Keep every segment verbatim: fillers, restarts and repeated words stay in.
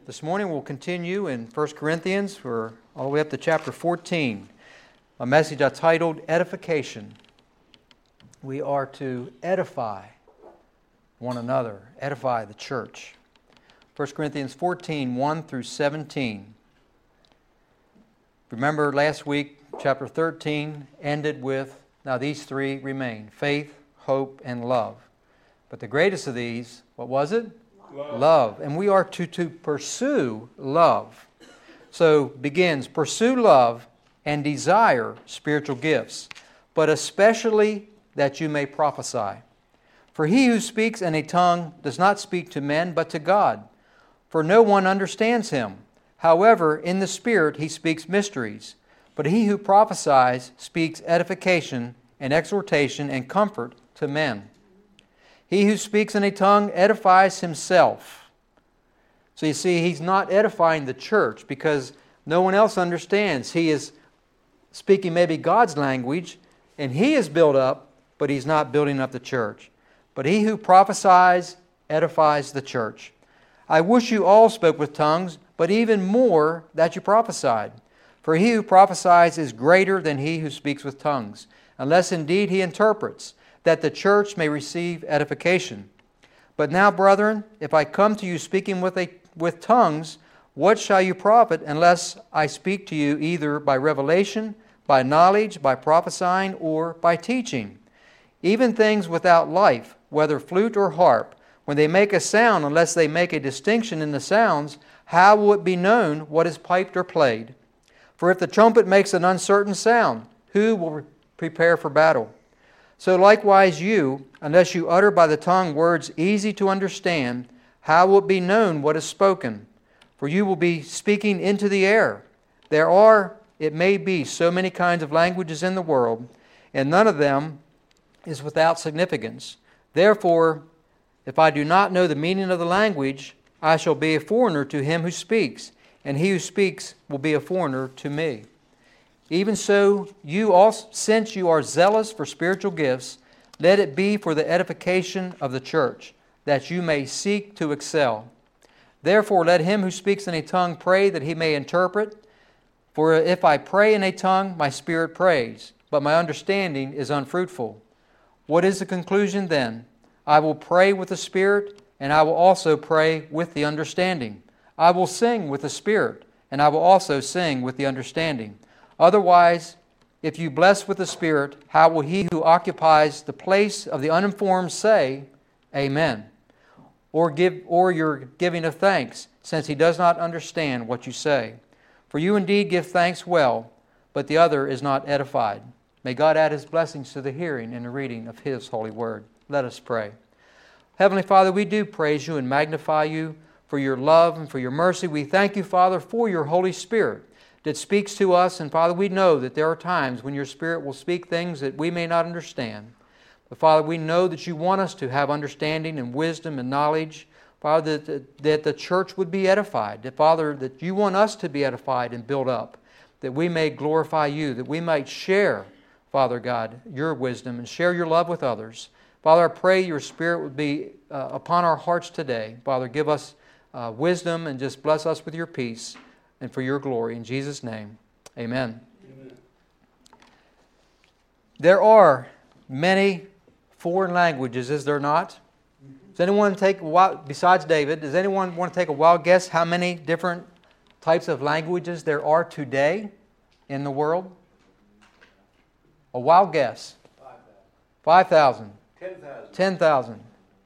This morning we'll continue in First Corinthians. We're all the way up to chapter fourteen. A message I titled Edification. We are to edify one another, edify the church. First Corinthians fourteen, one through seventeen. Remember last week, chapter thirteen ended with, now these three remain, faith, hope, and love. But the greatest of these, what was it? Love. Love. And we are to, to pursue love. So begins, pursue love and desire spiritual gifts, but especially that you may prophesy. For he who speaks in a tongue does not speak to men, but to God. For no one understands him. However, in the Spirit he speaks mysteries. But he who prophesies speaks edification and exhortation and comfort to men. He who speaks in a tongue edifies himself. So you see, he's not edifying the church because no one else understands. He is speaking maybe God's language, and he is built up, but he's not building up the church. But he who prophesies edifies the church. I wish you all spoke with tongues, but even more that you prophesied. For he who prophesies is greater than he who speaks with tongues, unless indeed he interprets, that the church may receive edification. But now, brethren, if I come to you speaking with a with tongues, what shall you profit unless I speak to you either by revelation, by knowledge, by prophesying, or by teaching? Even things without life, whether flute or harp, when they make a sound, unless they make a distinction in the sounds, how will it be known what is piped or played? For if the trumpet makes an uncertain sound, who will prepare for battle? So likewise you, unless you utter by the tongue words easy to understand, how will it be known what is spoken? For you will be speaking into the air. There are, it may be, so many kinds of languages in the world, and none of them is without significance. Therefore, if I do not know the meaning of the language, I shall be a foreigner to him who speaks, and he who speaks will be a foreigner to me. Even so, you also, since you are zealous for spiritual gifts, let it be for the edification of the church, that you may seek to excel. Therefore, let him who speaks in a tongue pray that he may interpret. For if I pray in a tongue, my spirit prays, but my understanding is unfruitful. What is the conclusion then? I will pray with the Spirit, and I will also pray with the understanding. I will sing with the Spirit, and I will also sing with the understanding. Otherwise, if you bless with the Spirit, how will he who occupies the place of the uninformed say, Amen? Or give, or your giving of thanks, since he does not understand what you say. For you indeed give thanks well, but the other is not edified. May God add his blessings to the hearing and the reading of his holy word. Let us pray. Heavenly Father, we do praise you and magnify you for your love and for your mercy. We thank you, Father, for your Holy Spirit that speaks to us. And Father, we know that there are times when your Spirit will speak things that we may not understand. But Father, we know that you want us to have understanding and wisdom and knowledge. Father, that, that the church would be edified. That Father, that you want us to be edified and built up. That we may glorify you. That we might share, Father God, your wisdom and share your love with others. Father, I pray your Spirit would be uh, upon our hearts today. Father, give us uh, wisdom and just bless us with your peace and for your glory. In Jesus' name, amen. Amen. There are many foreign languages, is there not? Does anyone take, a wild, besides David, does anyone want to take a wild guess how many different types of languages there are today in the world? A wild guess. five thousand. ten thousand. ten thousand.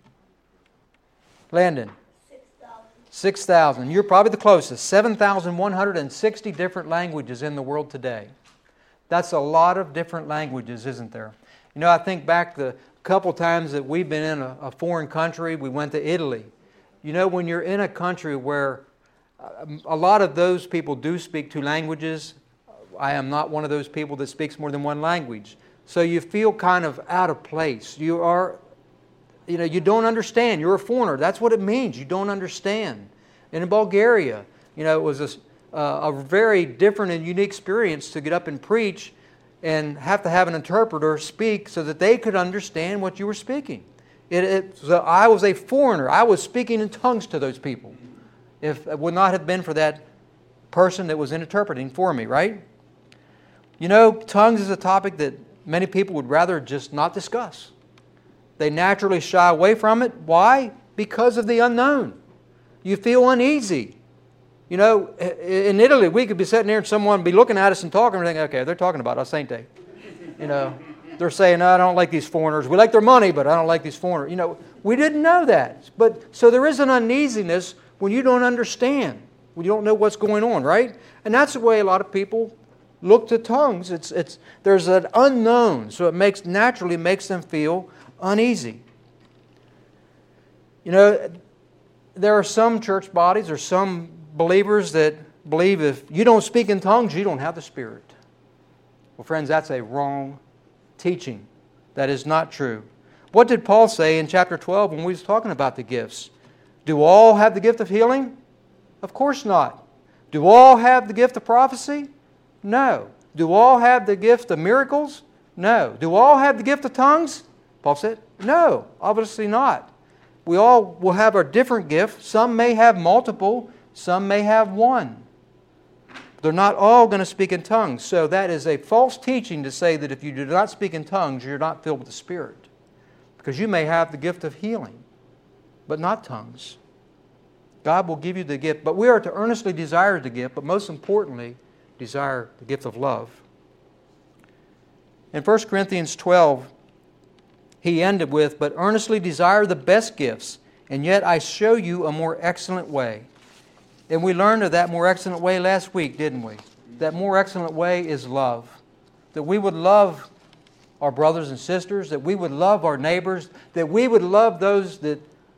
Landon. six thousand. You're probably the closest. seven thousand one hundred sixty different languages in the world today. That's a lot of different languages, isn't there? You know, I think back the couple times that we've been in a, a foreign country. We went to Italy. You know, when you're in a country where a lot of those people do speak two languages, I am not one of those people that speaks more than one language. So you feel kind of out of place. You are... You know, you don't understand. You're a foreigner. That's what it means. You don't understand. And in Bulgaria, you know, it was a, uh, a very different and unique experience to get up and preach and have to have an interpreter speak so that they could understand what you were speaking. It, it, so I was a foreigner. I was speaking in tongues to those people. if it would not have been for that person that was interpreting for me, right? You know, tongues is a topic that many people would rather just not discuss. They naturally shy away from it. Why? Because of the unknown. You feel uneasy. You know, in Italy, we could be sitting there and someone would be looking at us and talking and thinking, okay, they're talking about us, ain't they? You know, they're saying, no, I don't like these foreigners. We like their money, but I don't like these foreigners. You know, we didn't know that. But so there is an uneasiness when you don't understand, when you don't know what's going on, right? And that's the way a lot of people look to tongues. It's, it's, there's an unknown, so it makes naturally makes them feel uneasy. You know, there are some church bodies or some believers that believe if you don't speak in tongues, you don't have the Spirit. Well, friends, that's a wrong teaching. That is not true. What did Paul say in chapter twelve when we was talking about the gifts? Do all have the gift of healing? Of course not. Do all have the gift of prophecy? No. Do all have the gift of miracles? No. Do all have the gift of tongues? Paul said, no, obviously not. We all will have our different gifts. Some may have multiple. Some may have one. They're not all going to speak in tongues. So that is a false teaching to say that if you do not speak in tongues, you're not filled with the Spirit. Because you may have the gift of healing, but not tongues. God will give you the gift, but we are to earnestly desire the gift, but most importantly, desire the gift of love. In First Corinthians twelve, he ended with, but earnestly desire the best gifts, and yet I show you a more excellent way. And we learned of that more excellent way last week, didn't we? That more excellent way is love. That we would love our brothers and sisters, that we would love our neighbors, that we would love those that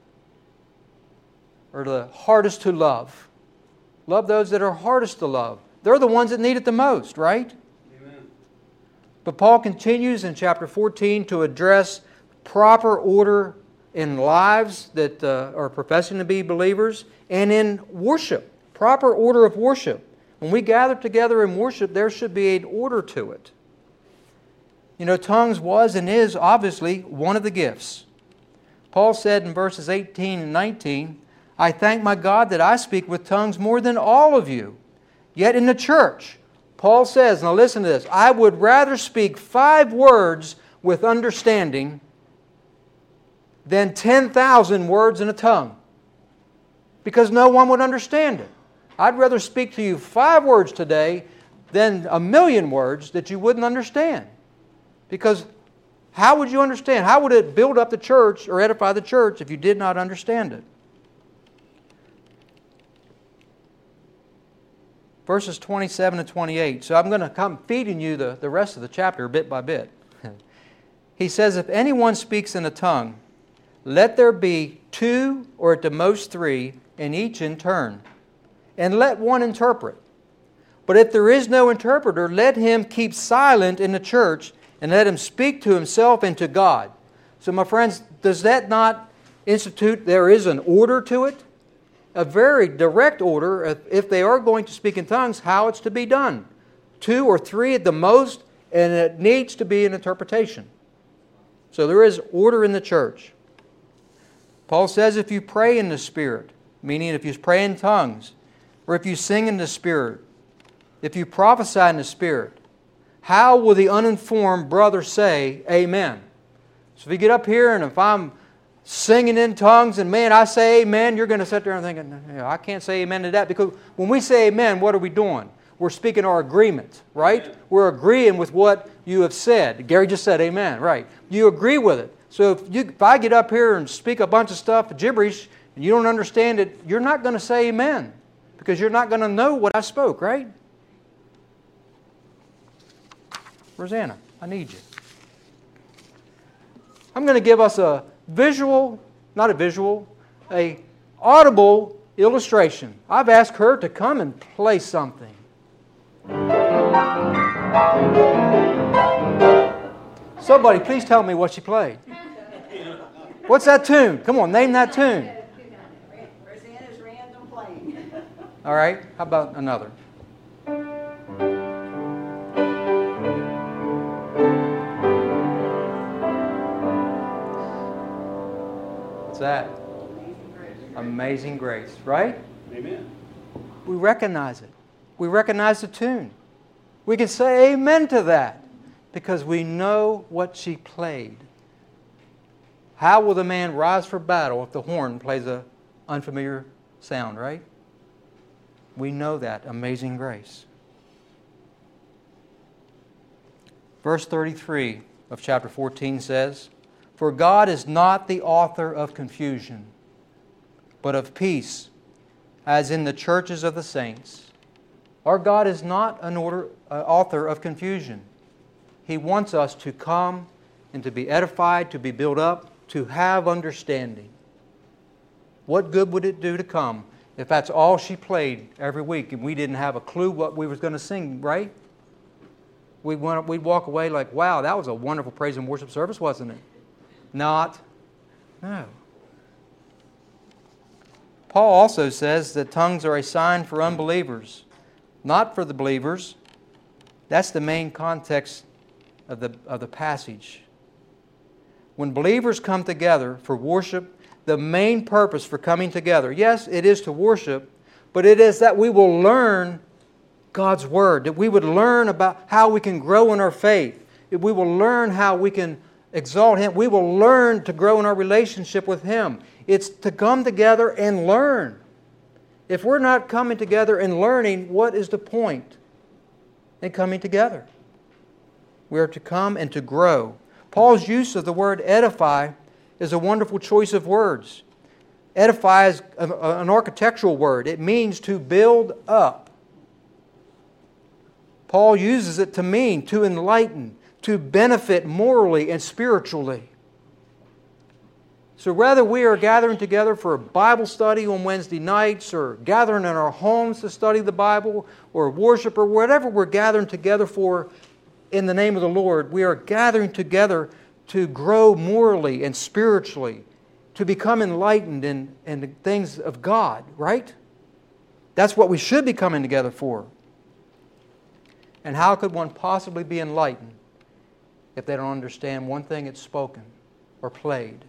are the hardest to love. Love those that are hardest to love. They're the ones that need it the most, right? Amen. But Paul continues in chapter fourteen to address proper order in lives that uh, are professing to be believers and in worship, proper order of worship. When we gather together in worship, there should be an order to it. You know, tongues was and is obviously one of the gifts. Paul said in verses eighteen and nineteen, I thank my God that I speak with tongues more than all of you. Yet in the church, Paul says, now listen to this, I would rather speak five words with understanding than ten thousand words in a tongue. Because no one would understand it. I'd rather speak to you five words today than a million words that you wouldn't understand. Because how would you understand? How would it build up the church or edify the church if you did not understand it? Verses twenty-seven and twenty-eight. So I'm going to come feeding you the, the rest of the chapter bit by bit. He says, if anyone speaks in a tongue, let there be two or at the most three, and each in turn. And let one interpret. But if there is no interpreter, let him keep silent in the church, and let him speak to himself and to God. So my friends, does that not institute there is an order to it? A very direct order, if they are going to speak in tongues, how it's to be done. Two or three at the most, and it needs to be an interpretation. So there is order in the church. Paul says if you pray in the Spirit, meaning if you pray in tongues, or if you sing in the Spirit, if you prophesy in the Spirit, how will the uninformed brother say amen? So if you get up here and if I'm singing in tongues and man, I say amen, you're going to sit there and thinking, yeah, I can't say amen to that. Because when we say amen, what are we doing? We're speaking our agreement, right? Amen. We're agreeing with what you have said. Gary just said amen, right? You agree with it. So if, you, if I get up here and speak a bunch of stuff, gibberish, and you don't understand it, you're not going to say amen. Because you're not going to know what I spoke, right? Rosanna, I need you. I'm going to give us a visual, not a visual, a audible illustration. I've asked her to come and play something. Somebody, please tell me what she played. What's that tune? Come on, name that tune. Rosanna's random playing. All right, how about another? What's that? Amazing Grace. Amazing Grace, right? Amen. We recognize it. We recognize the tune. We can say amen to that because we know what she played. How will the man rise for battle if the horn plays an unfamiliar sound, right? We know that. Amazing grace. Verse thirty-three of chapter fourteen says, "For God is not the author of confusion, but of peace, as in the churches of the saints." Our God is not an order, uh, author of confusion. He wants us to come and to be edified, to be built up, to have understanding. What good would it do to come if that's all she played every week and we didn't have a clue what we was going to sing, right? We'd, want, we'd walk away like, wow, that was a wonderful praise and worship service, wasn't it? Not. No. Paul also says that tongues are a sign for unbelievers, not for the believers. That's the main context of the, of the passage. When believers come together for worship, the main purpose for coming together, yes, it is to worship, but it is that we will learn God's Word, that we would learn about how we can grow in our faith, that we will learn how we can exalt Him, we will learn to grow in our relationship with Him. It's to come together and learn. If we're not coming together and learning, what is the point in coming together? We are to come and to grow. Paul's use of the word edify is a wonderful choice of words. Edify is an architectural word. It means to build up. Paul uses it to mean to enlighten, to benefit morally and spiritually. So whether we are gathering together for a Bible study on Wednesday nights or gathering in our homes to study the Bible or worship or whatever we're gathering together for in the name of the Lord, we are gathering together to grow morally and spiritually, to become enlightened in, in the things of God, right? That's what we should be coming together for. And how could one possibly be enlightened if they don't understand one thing that's spoken or played?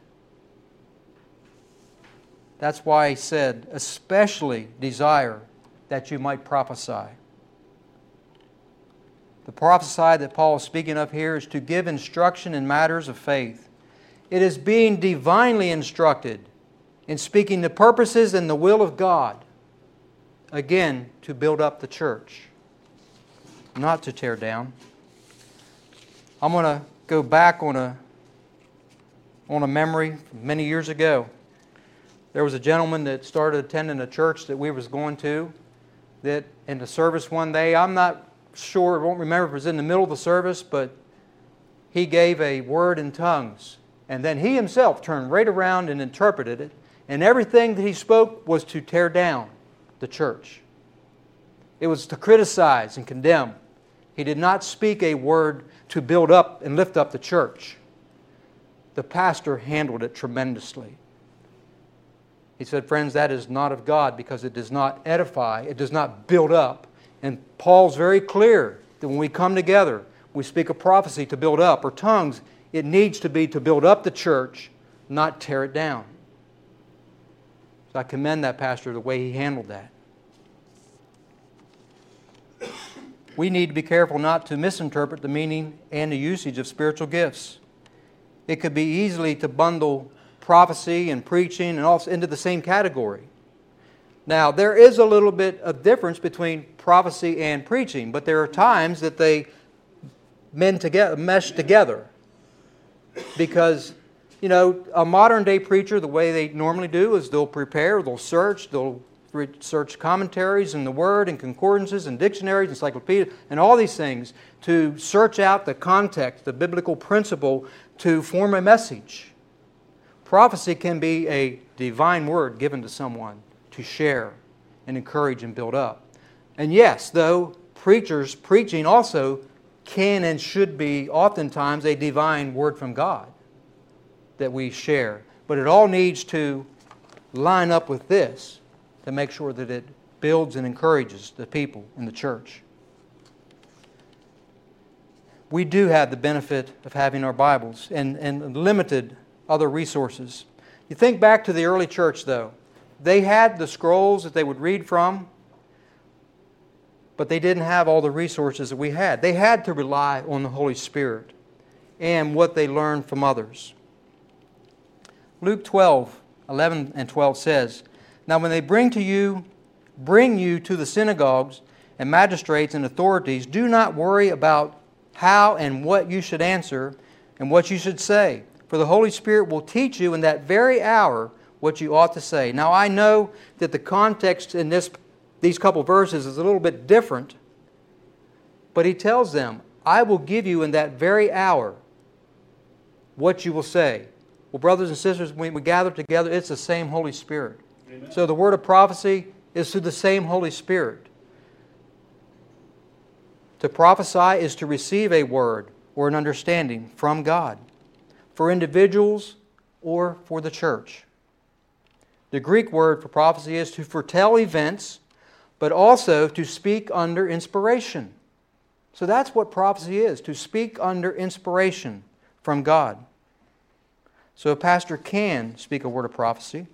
That's why he said, especially desire that you might prophesy. The prophesy that Paul is speaking of here is to give instruction in matters of faith. It is being divinely instructed in speaking the purposes and the will of God. Again, to build up the church, not to tear down. I'm going to go back on a, on a memory from many years ago. There was a gentleman that started attending a church that we was going to, that in the service one day, I'm not sure, I won't remember if it was in the middle of the service, but he gave a word in tongues. And then he himself turned right around and interpreted it. And everything that he spoke was to tear down the church. It was to criticize and condemn. He did not speak a word to build up and lift up the church. The pastor handled it tremendously. He said, friends, that is not of God because it does not edify, it does not build up. And Paul's very clear that when we come together, we speak a prophecy to build up, or tongues, it needs to be to build up the church, not tear it down. So I commend that pastor the way he handled that. We need to be careful not to misinterpret the meaning and the usage of spiritual gifts. It could be easily to bundle prophecy and preaching and all into the same category. Now, there is a little bit of difference between prophecy and preaching, but there are times that they men together, mesh together. Because, you know, a modern day preacher, the way they normally do is they'll prepare, they'll search, they'll research commentaries and the Word and concordances and dictionaries, encyclopedias, and all these things to search out the context, the biblical principle to form a message. Prophecy can be a divine word given to someone to share and encourage and build up. And yes, though, preachers preaching also can and should be oftentimes a divine word from God that we share. But it all needs to line up with this to make sure that it builds and encourages the people in the church. We do have the benefit of having our Bibles and, and limited other resources. You think back to the early church, though. They had the scrolls that they would read from, but they didn't have all the resources that we had. They had to rely on the Holy Spirit and what they learned from others. Luke twelve, eleven and twelve says, "Now when they bring to you, bring you to the synagogues and magistrates and authorities, do not worry about how and what you should answer and what you should say, for the Holy Spirit will teach you in that very hour what you ought to say." Now I know that the context in this these couple verses is a little bit different, but he tells them, "I will give you in that very hour what you will say." Well, brothers and sisters, when we gather together, it's the same Holy Spirit. Amen. So the word of prophecy is through the same Holy Spirit. To prophesy is to receive a word or an understanding from God, for individuals or for the church. The Greek word for prophecy is to foretell events, but also to speak under inspiration. So that's what prophecy is, to speak under inspiration from God. So a pastor can speak a word of prophecy.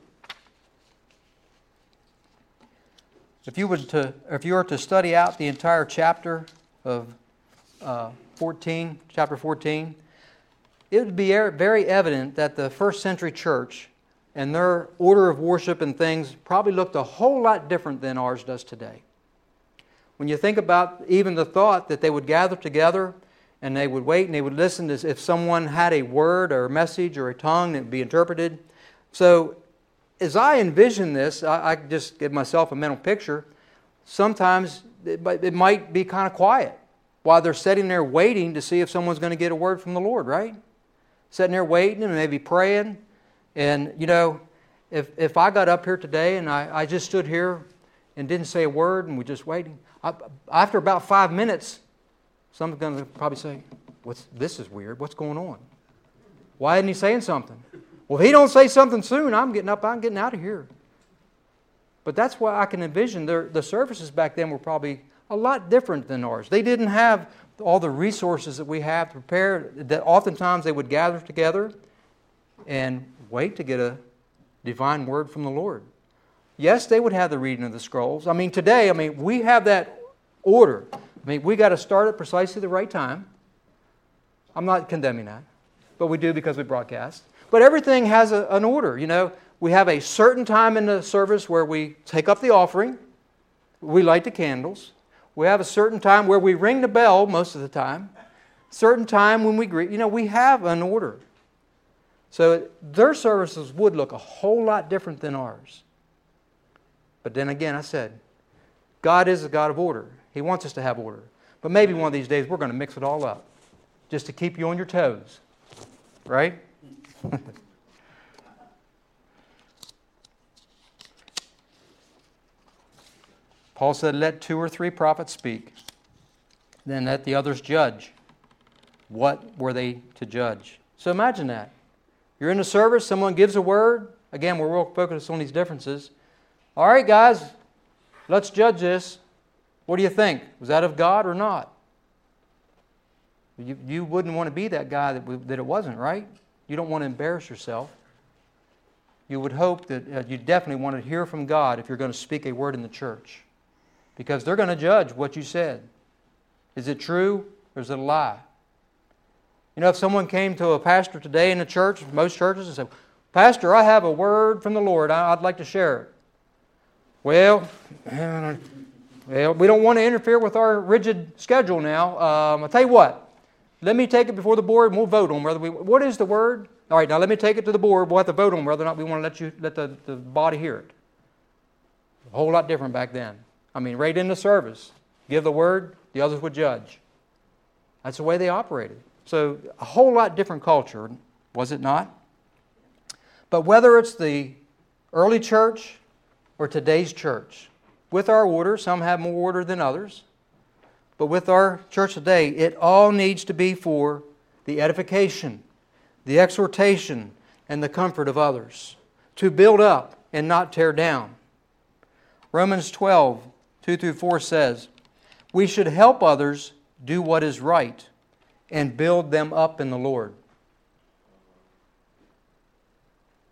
If you were to, if you were to study out the entire chapter of uh, fourteen, chapter fourteen, it would be very evident that the first century church and their order of worship and things probably looked a whole lot different than ours does today. When you think about even the thought that they would gather together and they would wait and they would listen as if someone had a word or a message or a tongue that would be interpreted. So as I envision this, I, I just give myself a mental picture. Sometimes it, it might be kind of quiet while they're sitting there waiting to see if someone's going to get a word from the Lord, right? Sitting there waiting and maybe praying. And, you know, if if I got up here today and I, I just stood here and didn't say a word and we're just waiting, I, after about five minutes, someone's going to probably say, "What's this is weird. What's going on? Why isn't he saying something?" Well, if he don't say something soon, I'm getting up, I'm getting out of here. But that's why I can envision their, the services back then were probably a lot different than ours. They didn't have all the resources that we have to prepare. That oftentimes they would gather together and wait to get a divine word from the Lord. Yes, they would have the reading of the scrolls. I mean, today, I mean, we have that order. I mean, we got to start at precisely the right time. I'm not condemning that, but we do because we broadcast. But everything has a, an order, you know. We have a certain time in the service where we take up the offering. We light the candles. We have a certain time where we ring the bell most of the time. Certain time when we greet. You know, we have an order. So their services would look a whole lot different than ours. But then again, I said, God is a God of order. He wants us to have order. But maybe one of these days we're going to mix it all up just to keep you on your toes. Right? Paul said, "Let two or three prophets speak, then let the others judge." What were they to judge? So imagine that. You're in a service, someone gives a word. Again, we're real focused on these differences. All right, guys, let's judge this. What do you think? Was that of God or not? You, you wouldn't want to be that guy that, we, that it wasn't, right? You don't want to embarrass yourself. You would hope that uh, you definitely want to hear from God if you're going to speak a word in the church. Because they're going to judge what you said. Is it true or is it a lie? You know, if someone came to a pastor today in the church, most churches, and said, "Pastor, I have a word from the Lord. I'd like to share it." Well, well, we don't want to interfere with our rigid schedule now. Um, I'll tell you what. Let me take it before the board and we'll vote on whether we... What is the word? All right, now let me take it to the board. We'll have to vote on whether or not we want to let you let the, the body hear it. A whole lot different back then. I mean, right in the service. Give the word, the others would judge. That's the way they operated. So a whole lot different culture, was it not? But whether it's the early church or today's church, with our order, some have more order than others, but with our church today, it all needs to be for the edification, the exhortation, and the comfort of others, to build up and not tear down. Romans twelve, two through four says, "We should help others do what is right and build them up in the Lord."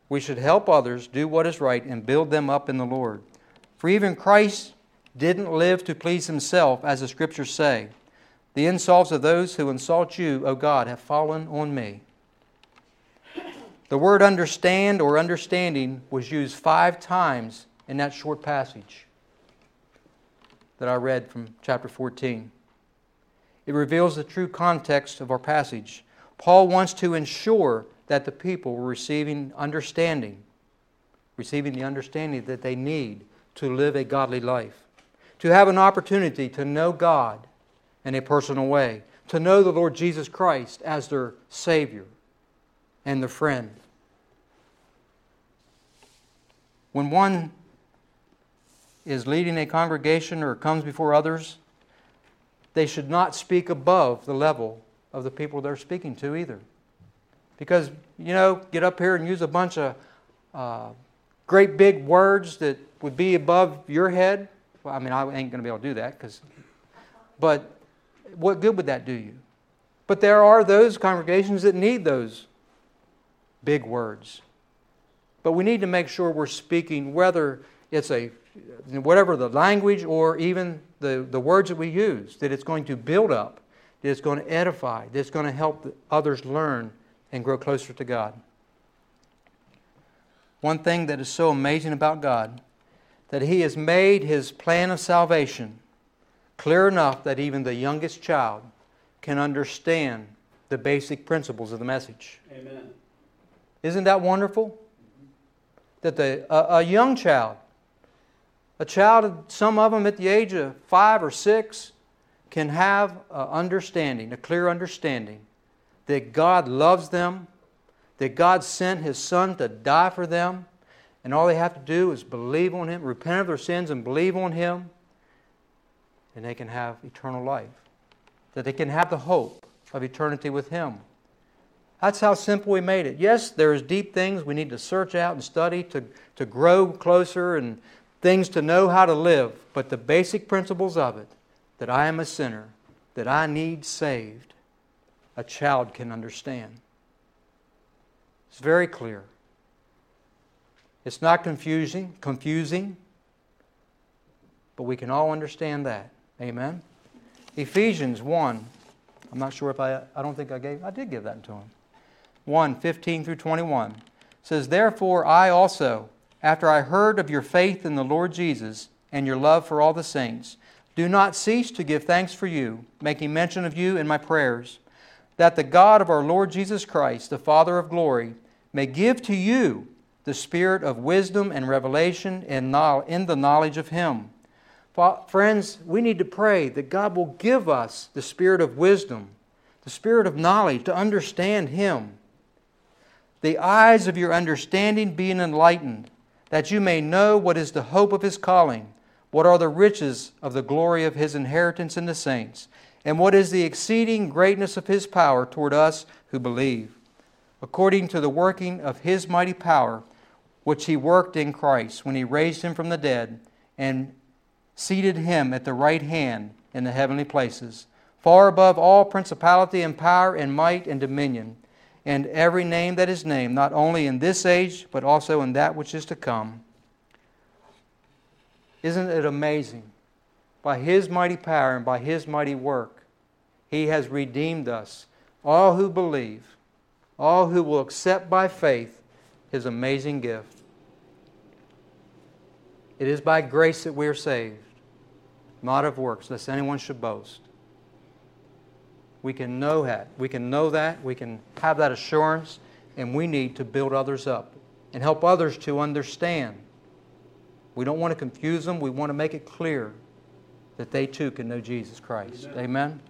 We should help others do what is right and build them up in the Lord. For even Christ didn't live to please himself, as the Scriptures say. The insults of those who insult you, O God, have fallen on me. The word understand or understanding was used five times in that short passage that I read from chapter fourteen. It reveals the true context of our passage. Paul wants to ensure that the people were receiving understanding, receiving the understanding that they need to live a godly life, to have an opportunity to know God in a personal way, to know the Lord Jesus Christ as their Savior and their friend. When one is leading a congregation or comes before others, they should not speak above the level of the people they're speaking to either. Because, you know, get up here and use a bunch of uh, great big words that would be above your head. Well, I mean, I ain't going to be able to do that. Cause, but what good would that do you? But there are those congregations that need those big words. But we need to make sure we're speaking, whether it's a whatever the language or even the, the words that we use, that it's going to build up, that it's going to edify, that it's going to help others learn and grow closer to God. One thing that is so amazing about God, that He has made His plan of salvation clear enough that even the youngest child can understand the basic principles of the message. Amen. Isn't that wonderful? That the, a, a young child, a child, some of them at the age of five or six, can have an understanding, a clear understanding, that God loves them, that God sent His Son to die for them, and all they have to do is believe on Him, repent of their sins and believe on Him, and they can have eternal life. That they can have the hope of eternity with Him. That's how simple we made it. Yes, there's deep things we need to search out and study to, to grow closer and things to know how to live. But the basic principles of it, that I am a sinner, that I need saved, a child can understand. It's very clear. It's not confusing, confusing, but we can all understand that. Amen? Ephesians one. I'm not sure if I, I don't think I gave, I did give that to him. one, fifteen through twenty-one. Says, Therefore I also, after I heard of your faith in the Lord Jesus and your love for all the saints, do not cease to give thanks for you, making mention of you in my prayers, that the God of our Lord Jesus Christ, the Father of glory, may give to you the spirit of wisdom and revelation in the knowledge of Him. Friends, we need to pray that God will give us the spirit of wisdom, the spirit of knowledge to understand Him. The eyes of your understanding being enlightened, that you may know what is the hope of His calling, what are the riches of the glory of His inheritance in the saints, and what is the exceeding greatness of His power toward us who believe, according to the working of His mighty power, which He worked in Christ when He raised Him from the dead and seated Him at the right hand in the heavenly places, far above all principality and power and might and dominion, and every name that is named, not only in this age, but also in that which is to come. Isn't it amazing? By His mighty power and by His mighty work, He has redeemed us, all who believe, all who will accept by faith His amazing gift. It is by grace that we are saved, not of works, lest anyone should boast. We can know that. We can know that. We can have that assurance, and we need to build others up and help others to understand. We don't want to confuse them. We want to make it clear that they too can know Jesus Christ. Amen. Amen?